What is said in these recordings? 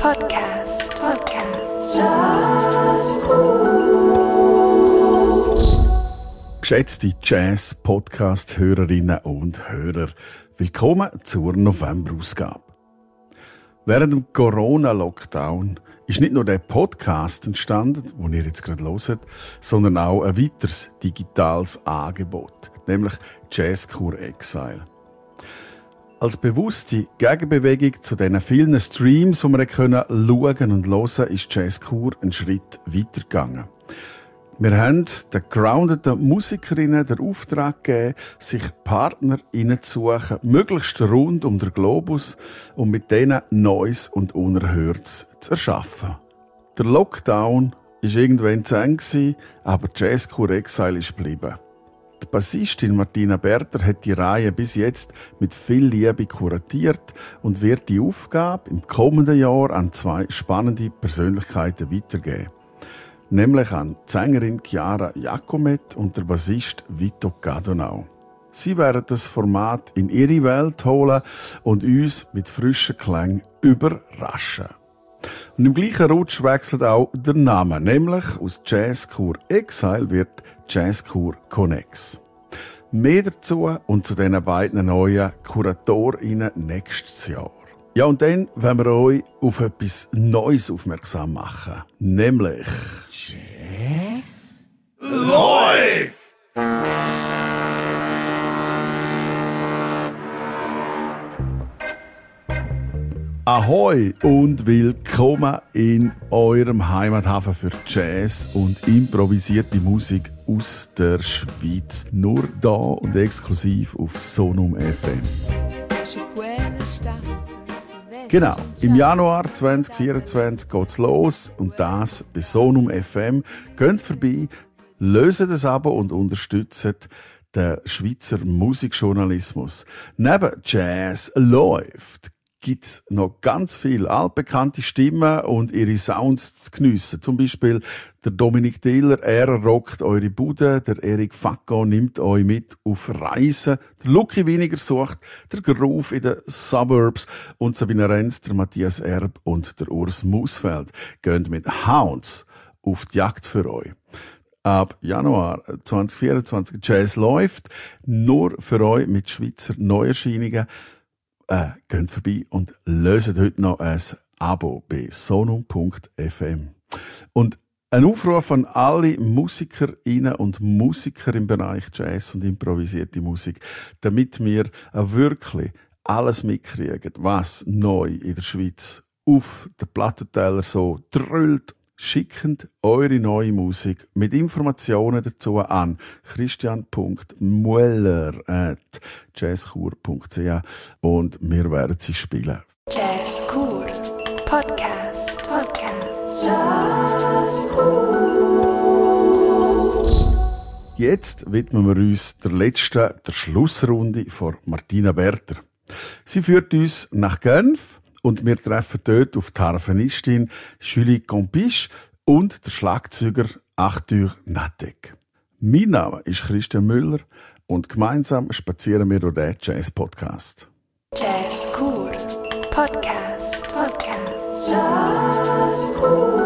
Geschätzte Jazz-Podcast-Hörerinnen und Hörer, willkommen zur November-Ausgabe. Während dem Corona-Lockdown ist nicht nur der Podcast entstanden, den ihr jetzt gerade hört, sondern auch ein weiteres digitales Angebot, nämlich Jazzkur Exile. Als bewusste Gegenbewegung zu diesen vielen Streams, die wir schauen und hören, ist Jazzkur einen Schritt weitergegangen. Wir haben den groundeten Musikerinnen den Auftrag gegeben, sich PartnerInnen zu suchen, möglichst rund um den Globus, um mit denen Neues und Unerhörtes zu erschaffen. Der Lockdown war irgendwann zu Ende, aber Jazzkur Exile ist geblieben. Die Bassistin Martina Berter hat die Reihe bis jetzt mit viel Liebe kuratiert und wird die Aufgabe im kommenden Jahr an zwei spannende Persönlichkeiten weitergeben. Nämlich an die Sängerin Chiara Jacomet und der Bassist Vito Cadonau. Sie werden das Format in ihre Welt holen und uns mit frischen Klängen überraschen. Und im gleichen Rutsch wechselt auch der Name, nämlich aus Jazzkur Exile wird Jazzkur Connex. Mehr dazu und zu diesen beiden neuen KuratorInnen nächstes Jahr. Ja, und dann wollen wir euch auf etwas Neues aufmerksam machen. Nämlich Jazz läuft! Ahoi und willkommen in eurem Heimathafen für Jazz und improvisierte Musik aus der Schweiz. Nur da und exklusiv auf Sonum FM. Genau, im Januar 2024 geht's los und das bei Sonum FM. Geht vorbei, löst das Abo und unterstützt den Schweizer Musikjournalismus. Neben Jazz läuft gibt's noch ganz viele altbekannte Stimmen und ihre Sounds zu geniessen. Zum Beispiel der Dominik Diller, er rockt eure Bude, der Eric Facco nimmt euch mit auf Reisen, der Lucky Winiger sucht der Groove in den Suburbs und Sabine Renz, der Matthias Erb und der Urs Musfeld gehen mit Hounds auf die Jagd für euch. Ab Januar 2024 Jazz läuft, nur für euch mit Schweizer Neuerscheinungen. Geht vorbei und löset heute noch ein Abo bei sonum.fm. Und ein Aufruf an alle Musikerinnen und Musiker im Bereich Jazz und improvisierte Musik, damit wir auch wirklich alles mitkriegen, was neu in der Schweiz auf den Plattenteller so drüllt. Schickend eure neue Musik mit Informationen dazu an christian.mueller@jazzkur.ch und wir werden sie spielen. Jazzkur Podcast Jazzkur. Jetzt widmen wir uns der Schlussrunde von Martina Berter. Sie führt uns nach Genf und wir treffen dort auf die Harfenistin Julie Compiche und der Schlagzeuger Arthur Natek. Mein Name ist Christian Müller und gemeinsam spazieren wir durch den Jazz-Podcast. Jazzkur Podcast Jazzkur.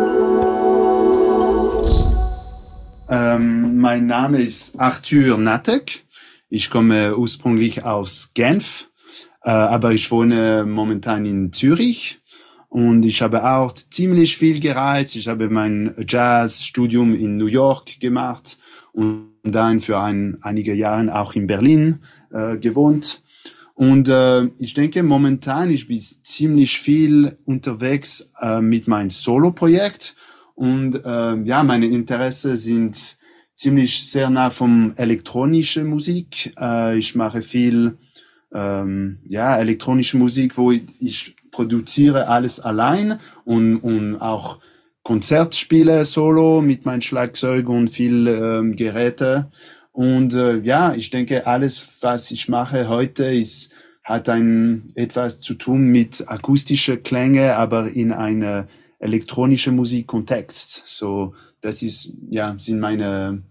Mein Name ist Arthur Natek. Ich komme ursprünglich aus Genf. Aber ich wohne momentan in Zürich und ich habe auch ziemlich viel gereist. Ich habe mein Jazzstudium in New York gemacht und dann für einige Jahre auch in Berlin gewohnt. Und ich denke momentan, ich bin ziemlich viel unterwegs mit meinem Solo-Projekt und meine Interessen sind ziemlich sehr nah von elektronischer Musik. Ich mache viel elektronische Musik, wo ich produziere alles allein und auch Konzert spiele solo mit meinem Schlagzeug und viel Geräte. Und ich denke, alles, was ich mache heute, hat etwas zu tun mit akustischen Klänge, aber in einer elektronischen Musikkontext. So, das sind meine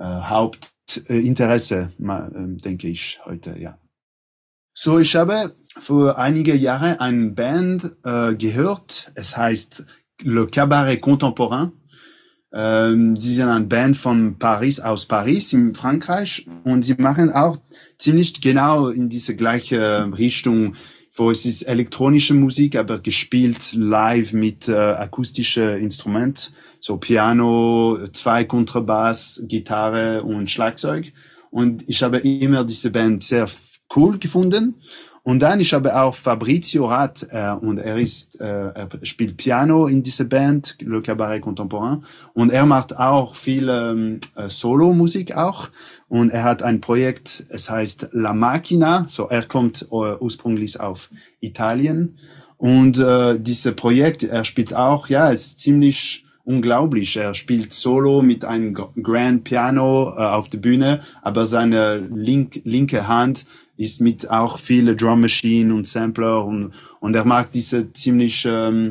Hauptinteresse, denke ich heute, ja. So, ich habe vor einige Jahre eine Band gehört. Es heißt Le Cabaret Contemporain. Sie sind eine Band von Paris, aus Paris in Frankreich, und sie machen auch ziemlich genau in diese gleiche Richtung, wo es ist elektronische Musik, aber gespielt live mit akustischen Instrumenten, so Piano, 2 Kontrabass, Gitarre und Schlagzeug. Und ich habe immer diese Band sehr cool gefunden. Und dann, ich habe auch Fabrizio Rat, und er spielt Piano in dieser Band, Le Cabaret Contemporain, und er macht auch viel Solo-Musik auch, und er hat ein Projekt, es heißt La Macchina, so er kommt ursprünglich auf Italien, und dieses Projekt, er spielt auch, ja, es ist ziemlich unglaublich. Er spielt Solo mit einem Grand Piano auf der Bühne, aber seine linke Hand ist mit auch viele Drum Machine und Sampler, und er mag diese ziemlich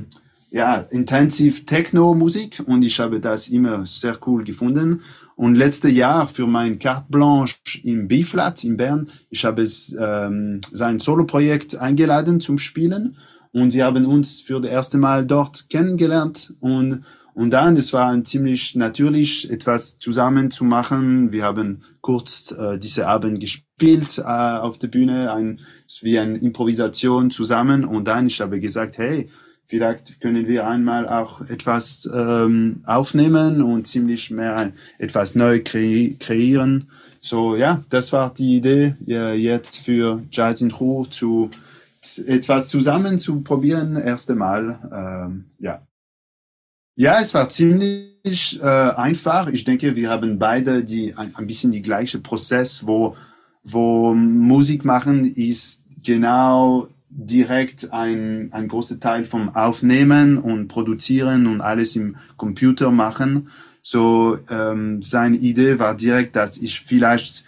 intensiv Techno-Musik, und ich habe das immer sehr cool gefunden. Und letztes Jahr für mein Carte Blanche im B-Flat in Bern, ich habe sein Solo-Projekt eingeladen zum Spielen, und wir haben uns für das erste Mal dort kennengelernt, und dann, es war ein ziemlich natürlich, etwas zusammen zu machen. Wir haben kurz diese Abend gespielt auf der Bühne, wie eine Improvisation zusammen. Und dann, ich habe gesagt, hey, vielleicht können wir einmal auch etwas aufnehmen und ziemlich mehr etwas neu kreieren. So, ja, das war die Idee, jetzt für Jazz in Ruhr etwas zusammen zu probieren, erste Mal, ja. Ja, es war ziemlich einfach. Ich denke, wir haben beide ein bisschen die gleiche Prozess, wo Musik machen ist genau direkt ein großer Teil vom Aufnehmen und Produzieren und alles im Computer machen. So, seine Idee war direkt, dass ich vielleicht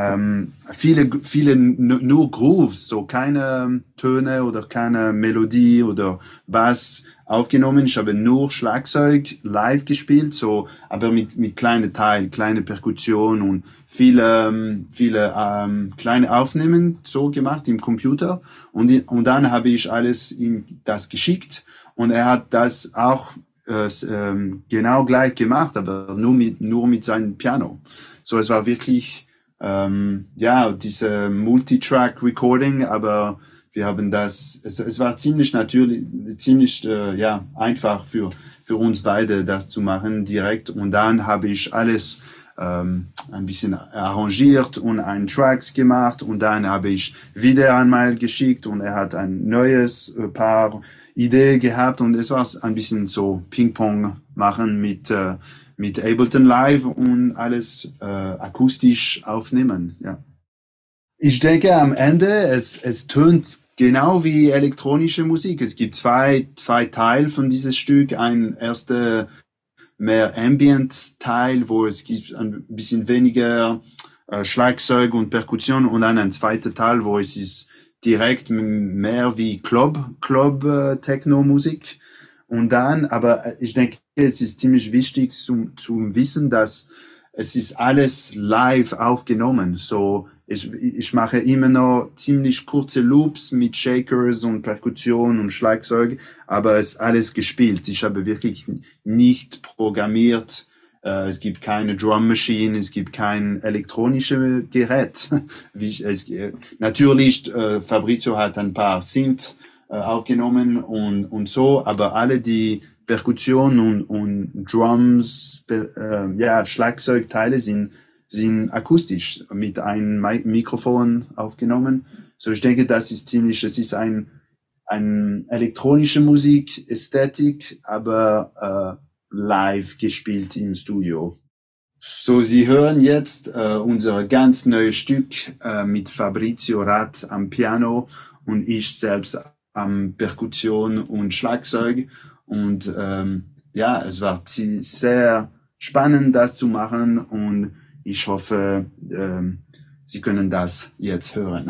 viele nur Grooves, so keine Töne oder keine Melodie oder Bass aufgenommen. Ich habe nur Schlagzeug live gespielt, so, aber mit kleinen Teilen, kleine Perkussion und viele kleine Aufnahmen so gemacht im Computer. Und dann habe ich alles ihm das geschickt, und er hat das auch genau gleich gemacht, aber nur mit seinem Piano. So, es war wirklich diese Multitrack-Recording, aber wir haben es war ziemlich natürlich, ziemlich einfach für uns beide, das zu machen direkt. Und dann habe ich alles ein bisschen arrangiert und einen Tracks gemacht, und dann habe ich wieder einmal geschickt, und er hat ein neues paar Ideen gehabt, und es war ein bisschen so Ping-Pong machen mit Ableton Live und alles akustisch aufnehmen, ja. Ich denke, am Ende, es tönt genau wie elektronische Musik. Es gibt zwei Teile von dieses Stück. Ein erster mehr Ambient-Teil, wo es gibt ein bisschen weniger Schlagzeug und Perkussion, und dann ein zweiter Teil, wo es ist direkt mehr wie Techno-Musik. Und dann, aber ich denke, es ist ziemlich wichtig zum Wissen, dass es ist alles live aufgenommen. So, ich mache immer noch ziemlich kurze Loops mit Shakers und Perkussion und Schlagzeug, aber es ist alles gespielt. Ich habe wirklich nicht programmiert. Es gibt keine Drum Machine, es gibt kein elektronisches Gerät. Natürlich, Fabrizio hat ein paar Synth aufgenommen und so, aber alle die Perkussion und Drums, Schlagzeugteile sind akustisch mit einem Mikrofon aufgenommen. So, ich denke, es ist ein elektronische Musik, Ästhetik, aber live gespielt im Studio. So, Sie hören jetzt unser ganz neues Stück mit Fabrizio Rat am Piano und ich selbst am Perkussion und Schlagzeug. Und es war sehr spannend, das zu machen, und ich hoffe, Sie können das jetzt hören.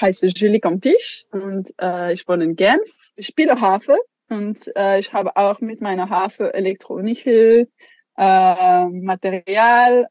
heiße Julie Campisch und ich wohne in Genf. Ich spiele Harfe und ich habe auch mit meiner Harfe elektronische Material.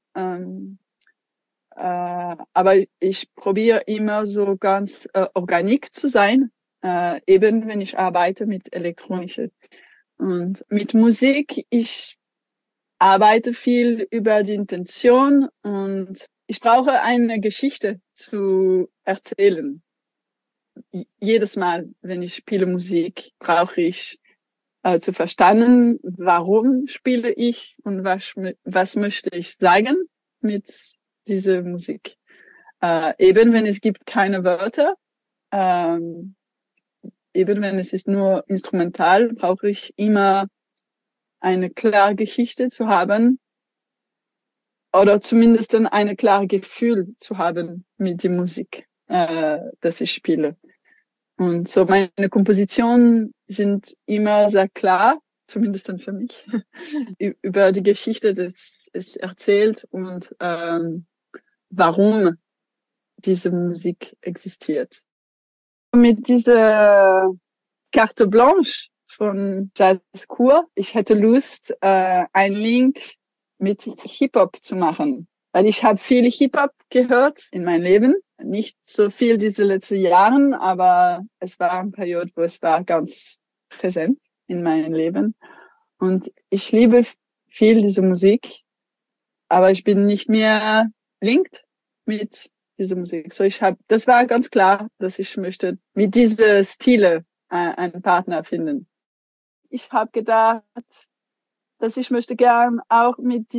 Aber ich probiere immer so ganz organik zu sein, eben wenn ich arbeite mit elektronische. Und mit Musik, ich arbeite viel über die Intention und ich brauche eine Geschichte zu erzählen. Jedes Mal, wenn ich spiele Musik, brauche ich zu verstanden, warum spiele ich und was möchte ich sagen mit dieser Musik. Eben wenn es gibt keine Wörter, eben wenn es ist nur instrumental, brauche ich immer eine klare Geschichte zu haben oder zumindest dann eine klare Gefühl zu haben mit der Musik, das ich spiele. Und so meine Kompositionen sind immer sehr klar, zumindest dann für mich, über die Geschichte, das es erzählt und warum diese Musik existiert. Mit dieser Carte Blanche von Jazzcore, ich hätte Lust, einen Link mit Hip-Hop zu machen. Weil ich habe viel Hip-Hop gehört in meinem Leben. Nicht so viel diese letzten Jahren, aber es war eine Periode, wo es war ganz präsent in meinem Leben. Und ich liebe viel diese Musik, aber ich bin nicht mehr linked mit dieser Musik. So das war ganz klar, dass ich möchte mit diese Stile einen Partner finden. Ich habe gedacht, dass ich möchte gern auch mit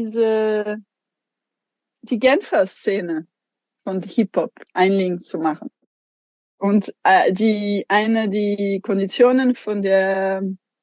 die Genfer Szene von Hip-Hop einen Link zu machen. Und die Konditionen von der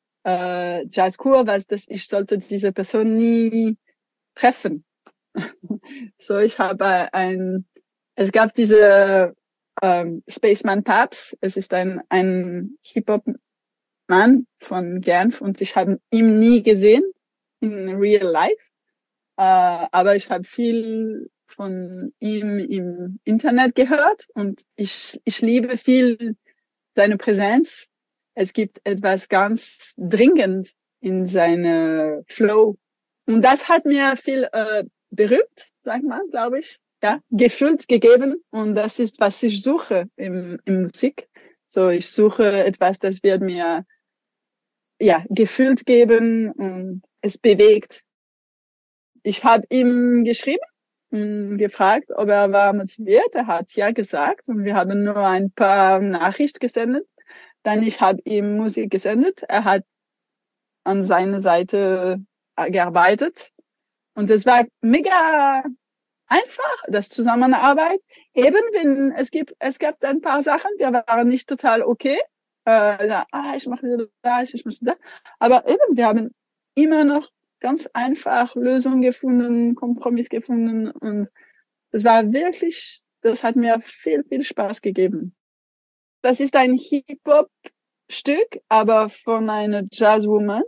Jazzkur war, dass ich sollte diese Person nie treffen. So, ich habe es gab diese Spaceman Paps. Es ist ein Hip-Hop-Mann von Genf und ich habe ihn nie gesehen in real life. Aber ich habe viel von ihm im Internet gehört und ich liebe viel seine Präsenz. Es gibt etwas ganz dringend in seine Flow. Und das hat mir viel berührt, sag mal, glaube ich. Ja, gefühlt gegeben. Und das ist, was ich suche in Musik. So, ich suche etwas, das wird mir, ja, gefühlt geben und es bewegt. Ich habe ihm geschrieben und gefragt, ob er war motiviert. Er hat ja gesagt und wir haben nur ein paar Nachrichten gesendet. Dann ich habe ihm Musik gesendet. Er hat an seiner Seite gearbeitet und es war mega einfach, das Zusammenarbeit. Eben wenn es gab ein paar Sachen, wir waren nicht total okay. Ich mache das, ich muss das. Aber eben wir haben immer noch ganz einfach Lösungen gefunden, Kompromiss gefunden und das hat mir viel, viel Spaß gegeben. Das ist ein Hip-Hop-Stück, aber von einer Jazzwoman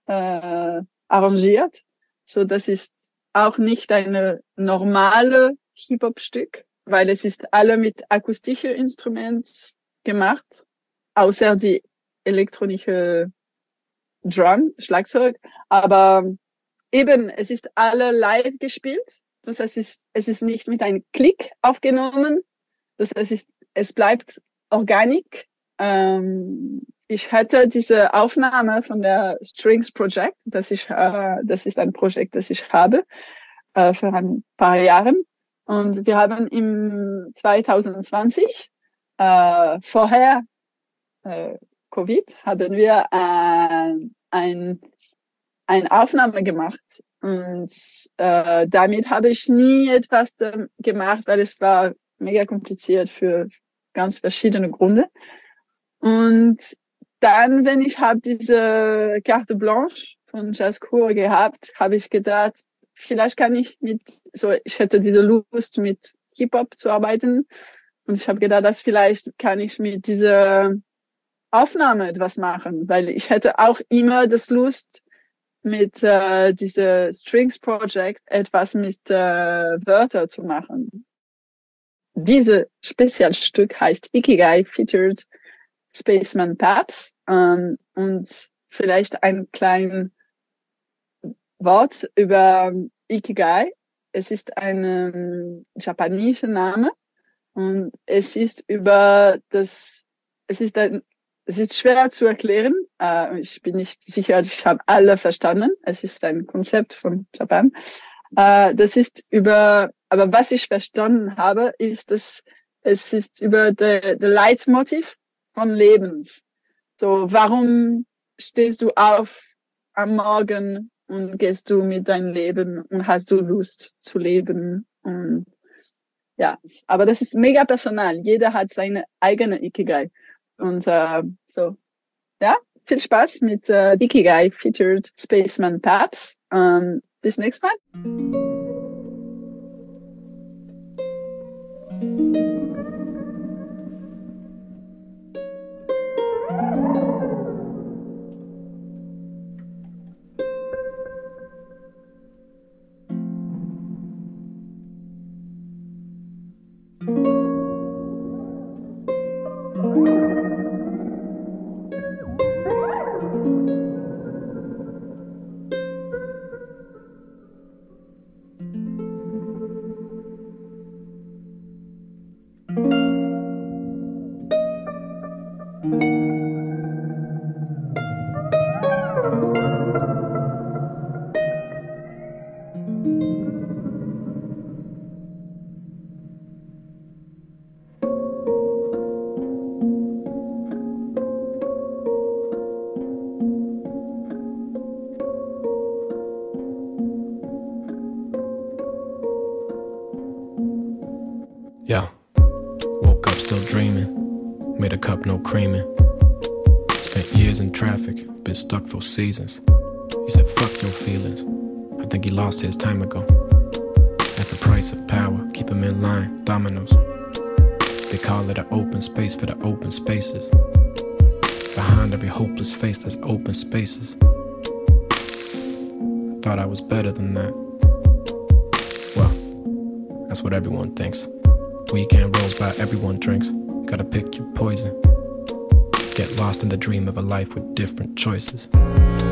arrangiert. So, das ist auch nicht eine normale Hip-Hop-Stück, weil es ist alle mit akustischen Instrumenten gemacht, außer die elektronische Drum, Schlagzeug, aber eben, es ist alle live gespielt. Das heißt, es ist nicht mit einem Klick aufgenommen. Das heißt, es bleibt organik. Ich hatte diese Aufnahme von der Strings Project, das ist ein Projekt, das ich habe, für ein paar Jahren. Und wir haben im 2020, vorher, Covid, haben wir eine Aufnahme gemacht und damit habe ich nie etwas gemacht, weil es war mega kompliziert für ganz verschiedene Gründe. Und dann, wenn ich habe diese Carte Blanche von Jazzcore gehabt, habe ich gedacht, vielleicht kann ich ich hätte diese Lust mit Hip-Hop zu arbeiten und ich habe gedacht, dass vielleicht kann ich mit dieser Aufnahme etwas machen, weil ich hätte auch immer das Lust mit dieser Strings Project etwas mit Wörter zu machen. dieses Spezialstück heißt Ikigai featured Spaceman Paps. Und vielleicht ein kleines Wort über Ikigai. Es ist ein japanischer Name und es ist schwer zu erklären. Ich bin nicht sicher, also ich habe alle verstanden. Es ist ein Konzept von Japan. Aber was ich verstanden habe, ist, dass es ist über der Leitmotiv von Lebens. So, warum stehst du auf am Morgen und gehst du mit deinem Leben und hast du Lust zu leben? Und ja, aber das ist mega personal. Jeder hat seine eigene Ikigai. Und so, ja, viel Spaß mit Ikigai featured Spaceman Paps. Bis nächstes Mal. Yeah, woke up still dreaming, made a cup no creaming. Spent years in traffic, been stuck for seasons. He said fuck your feelings, I think he lost his time ago. That's the price of power, keep him in line, dominoes. They call it an open space for the open spaces. Behind every hopeless face there's open spaces. I thought I was better than that. Well, that's what everyone thinks. Weekend rolls by, everyone drinks. Gotta pick your poison. Get lost in the dream of a life with different choices. Pick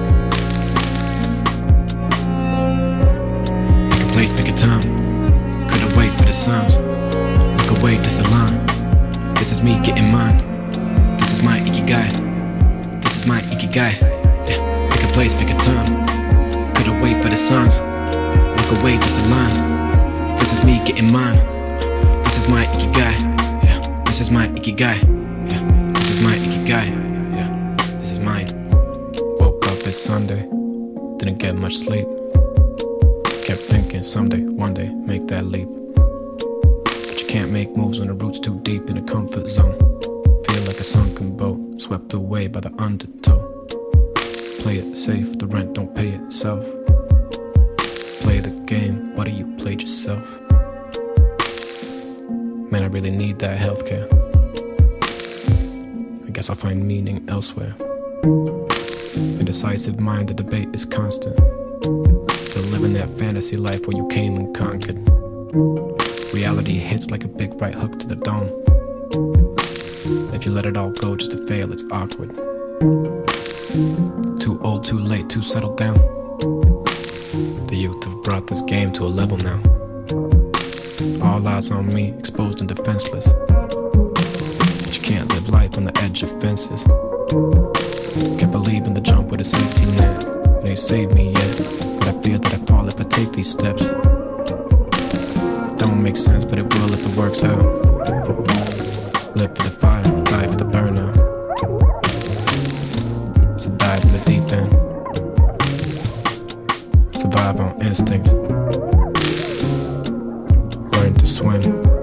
a place, pick a time. Couldn't wait for the signs. Look away, disalign. This is me getting mine. This is my Ikigai. This is my Ikigai. Yeah. Pick a place, pick a time. Couldn't wait for the signs. Look away, disalign. This is me getting mine. This is my Ikigai, yeah. This is my Ikigai, yeah. This is my Ikigai, yeah. This is mine. Woke up, it's Sunday, didn't get much sleep. Kept thinking someday, one day, make that leap. But you can't make moves when the roots too deep in a comfort zone. Feel like a sunken boat, swept away by the undertow. Play it safe, the rent don't pay itself. Play the game, why do you play yourself? Man, I really need that healthcare. I guess I'll find meaning elsewhere. Indecisive mind, the debate is constant. Still living that fantasy life where you came and conquered. Reality hits like a big right hook to the dome. If you let it all go just to fail, it's awkward. Too old, too late, too settled down. The youth have brought this game to a level now. All eyes on me, exposed and defenseless. But you can't live life on the edge of fences. Can't believe in the jump with a safety net. It ain't saved me yet, but I fear that I fall if I take these steps. It don't make sense, but it will if it works out. Live for the fire, die for the burnout. So dive in the deep end. Survive on instinct. Learn to swim.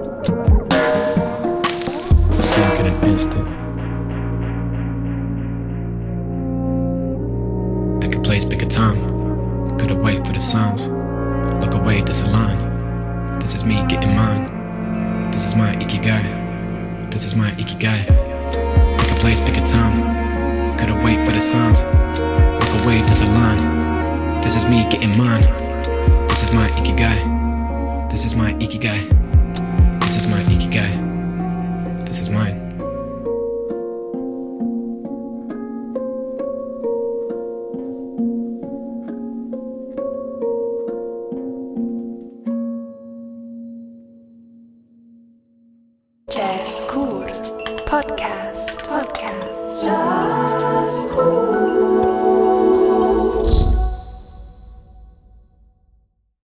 Sink in an instant. Pick a place, pick a time. Couldn't wait for the signs. Look away, disalign. This is me getting mine. This is my Ikigai. This is my Ikigai. Pick a place, pick a time. Couldn't wait for the signs. Look away, disalign. This is me getting mine. This is my Ikigai. This is my Ikigai. This is my ikigai. This is mine.